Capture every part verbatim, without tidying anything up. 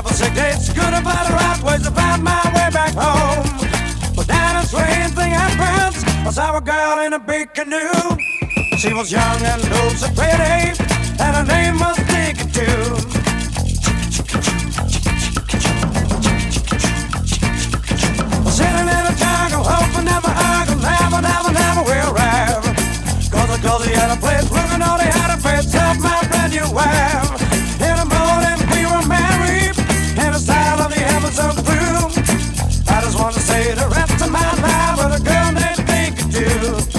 for six days. Good about the right ways to find my way back home. But down a strange thing happened. I saw a girl in a big canoe. She was young and oh so pretty, and her name was Dinky too. Sitting in a jungle, hoping never I could never, never, never will arrive. Cause I called the other place, looking all they had a face of my brand new wife. In the morning we were married, in the style of the heavens of blue. I just want to say the rest of my life with a girl named Dinky too.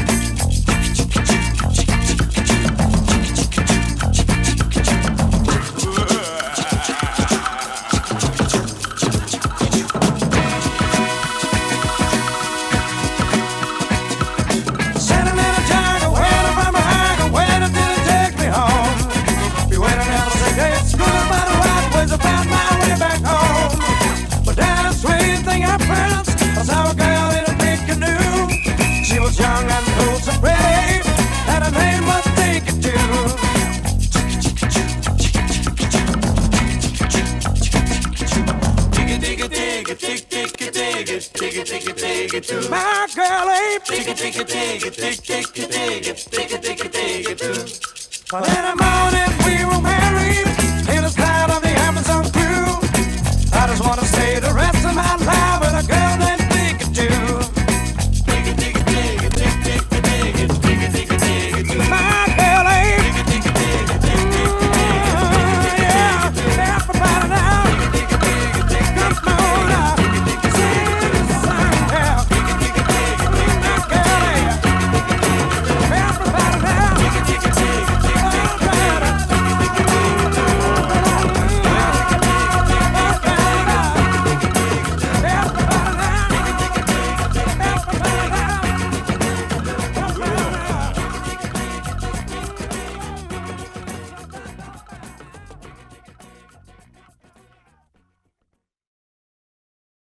Young and old so pretty, and her name was Dinky too. Digga digga digga dig digga digga digga digga digga too. My girl ain't digga digga digga dig digga digga digga digga digga too. But in the morning we